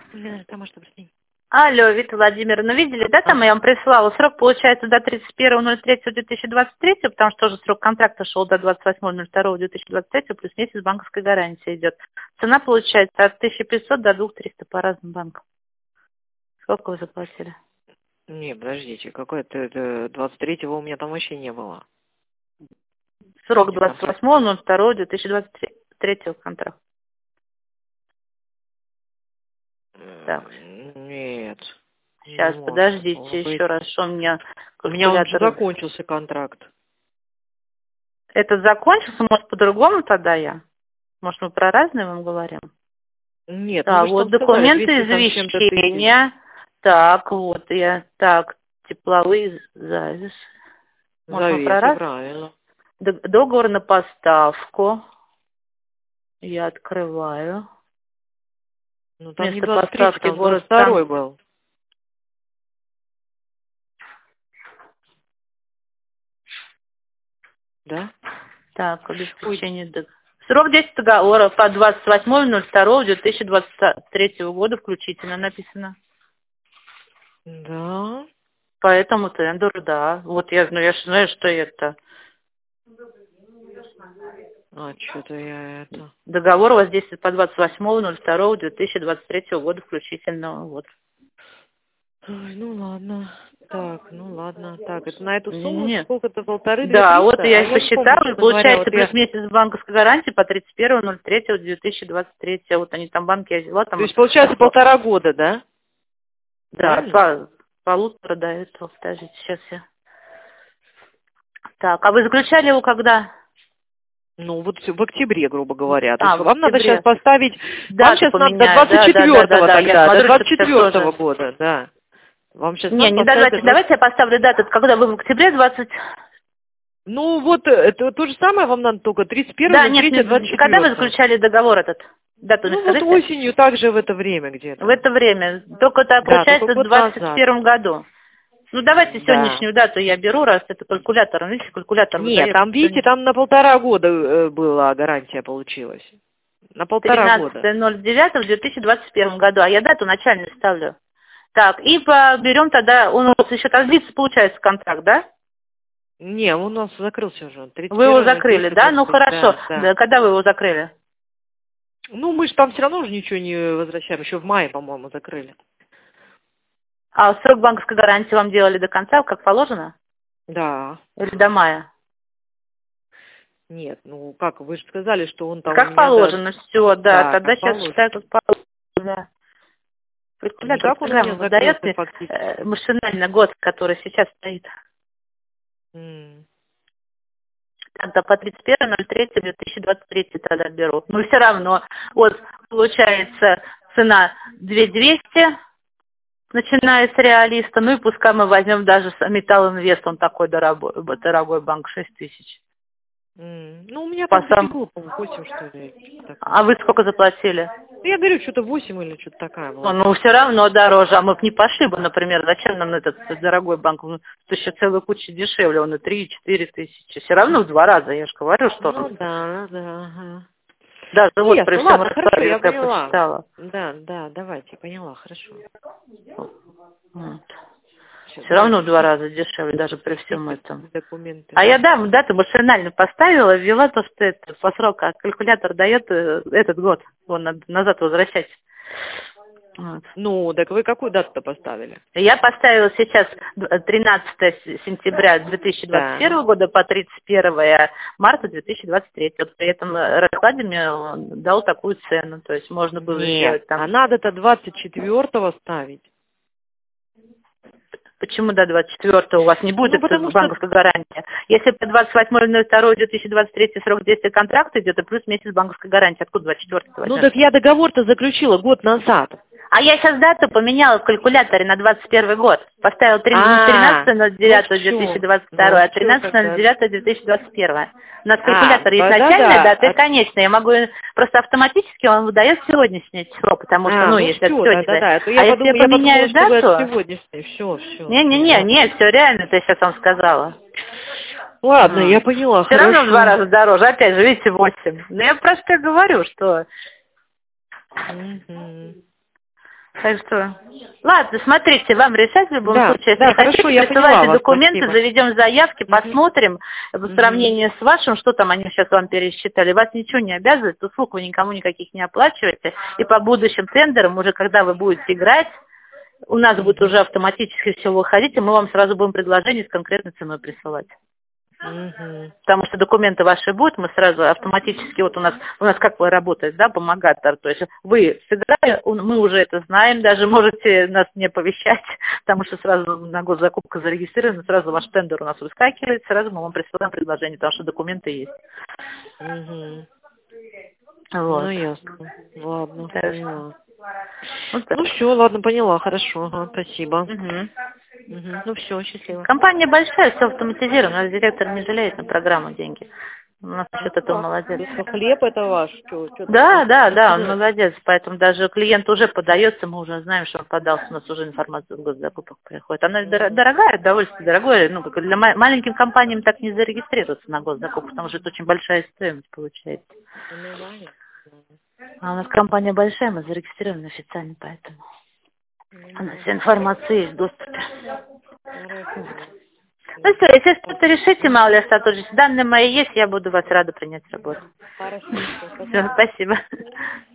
Там может быть. Алло, Вита Владимировна, видели, да, там я вам присылала, срок получается до 31.03.2023, потому что тоже срок контракта шел до 28.02.2023, плюс месяц банковской гарантии идет. Цена получается от 1500 до 2300 по разным банкам. Сколько вы заплатили? Не, подождите, какой-то 23-го у меня там вообще не было. Срок 28.02.2023 контракт. Так. Нет. Сейчас, подождите, еще раз, что у меня... У меня уже закончился контракт. Это закончился, может, по-другому тогда я? Может, мы про разные вам говорим? Нет, да, вот документы извещения. Так, вот я, так, тепловые завес. Может, мы про раз? Правильно. Договор на поставку. Я открываю. Ну, там место не 23, поставки там город 22 был. Да? Так, обеспечение. Срок действия договора по 28.02.2023 года включительно написано. Да. По этому тендеру, да. Вот я же знаю, что это. А, что-то я это... Договор у вас действует по 28.02.2023 года включительно. Вот. Ой, ну ладно. Так, ну ладно. Так, это на эту сумму Нет. сколько-то, 1,5-2 Да, вот я не посчитала, помню, получается, вот плюс месяц банковской гарантии по 31.03.2023. Вот они там банки я взяла. Там то есть, получается, 1,5 года, да? Да, полутора до этого. Подождите, сейчас я... Так, а вы заключали его когда? Ну, вот в октябре, грубо говоря. То есть в вам надо октябре. сейчас поставить... Да, вам сейчас надо до 24-го тогда, до 24-го года, да. Вам сейчас не до 20... Давайте я поставлю дату, когда вы в октябре 20... Ну, вот, это то же самое вам надо только 31-го, да, нет, 24-го. Когда вы заключали договор этот? Дату ну, скажите? Вот осенью также в это время где-то. В это время. Только это получается только в 2021 году. Ну, давайте сегодняшнюю дату я беру, раз это калькулятор. Видите, калькулятор выдает. Нет, там, видите, там на 1,5 года была гарантия получилась. На 1,5 года. 13.09.2021 году. А я дату начальную ставлю. Так, и берем тогда, у нас еще так длится, получается, контракт, да? Не, у нас закрылся уже. Вы его закрыли, да? Ну, хорошо. Да. Когда вы его закрыли? Ну, мы же там все равно уже ничего не возвращаем. Еще в мае, по-моему, закрыли. А срок банковской гарантии вам делали до конца, как положено? Да. Или до мая? Нет, ну как, вы же сказали, что он там... Как положено, все, да. Тогда сейчас положено. считаю, как положено, да. Калькулятор программа выдает мне машинально год, который сейчас стоит. Тогда по 31.03.2023 тогда беру. Но все равно, вот, получается, цена 2200, начиная с реалиста, ну и пускай мы возьмем даже Металл Инвест, он такой дорогой банк, 6000. Ну, у меня там было, по-моему, 8, что ли. А вы сколько заплатили? Я говорю, что-то 8 или что-то такая была. Ну, все равно дороже, а мы бы не пошли бы, например, зачем нам этот дорогой банк, ну, то еще целая куча дешевле, он и 3-4 тысячи, все равно в 2 раза, я же говорю, что... Ну, да, ага. Даже вот при всем ладно, хорошо, я поняла. Посчитала. Да, давайте, поняла, хорошо. Вот. Все равно в 2 раза дешевле, даже при всем этом. Документы. А я дату машинально поставила, ввела то, что это по сроку, а калькулятор дает этот год, он надо назад возвращать. Вот. Ну, так вы какую дату-то поставили? Я поставила сейчас 13 сентября 2021 года по 31 марта 2023. Вот при этом раскладе мне дал такую цену, то есть можно было сделать там... а надо-то 24-го ставить. Почему до 24-го у вас не будет банковской гарантии? Если по 28.02.2023 срок действия контракта идет, и плюс месяц банковской гарантии. Откуда 24-го? Ну так я договор-то заключила год назад. А я сейчас дату поменяла в калькуляторе на 21 год. Поставила 13.09.2022, а 13.09.2021. У нас калькулятор есть начальная дата и конечная. Я могу просто автоматически, он выдает сегодняшнее число, потому что, если это сегодня. А если я поменяю дату... Все. Не, все реально, ты сейчас вам сказала. Ладно, я поняла. Все равно в 2 раза дороже. Опять же, видите, 8. Но я просто говорю, что... Так что, ладно, смотрите, вам решать в любом случае. Если хорошо, хотите, я поняла присылайте вас, документы, спасибо. заведем заявки, посмотрим в сравнении с вашим, что там они сейчас вам пересчитали. Вас ничего не обязывает, услуг вы никому никаких не оплачиваете. И по будущим тендерам, уже когда вы будете играть, у нас будет уже автоматически все выходить, и мы вам сразу будем предложение с конкретной ценой присылать. Потому что документы ваши будут, мы сразу автоматически, вот у нас как вы работаете, да, помогатор, то есть вы сыграли, мы уже это знаем, даже можете нас не оповещать, потому что сразу на госзакупку зарегистрированы, сразу ваш тендер у нас выскакивает, сразу мы вам присылаем предложение, потому что документы есть. Вот. Ну, ясно. Ладно, Хорошо. поняла. Вот Ну, все, ладно, поняла, хорошо, спасибо. Ну, все, счастливо. Компания большая, все автоматизировано, у нас директор не жалеет на программу деньги. У нас насчет этого молодец. Хлеб это ваш? Да, он молодец, поэтому даже клиент уже подается, мы уже знаем, что он подался, у нас уже информация с госзакупок приходит. Она дорогая, довольно дорогое, ну, как для маленьким компаниям так не зарегистрироваться на госзакупку, потому что это очень большая стоимость получается. А у нас компания большая, мы зарегистрированы официально, поэтому у нас вся информация есть в доступе. Ну что, если что-то решите, Маули Асатович, данные мои есть, я буду вас рада принять в работу. Хорошо. Все, спасибо.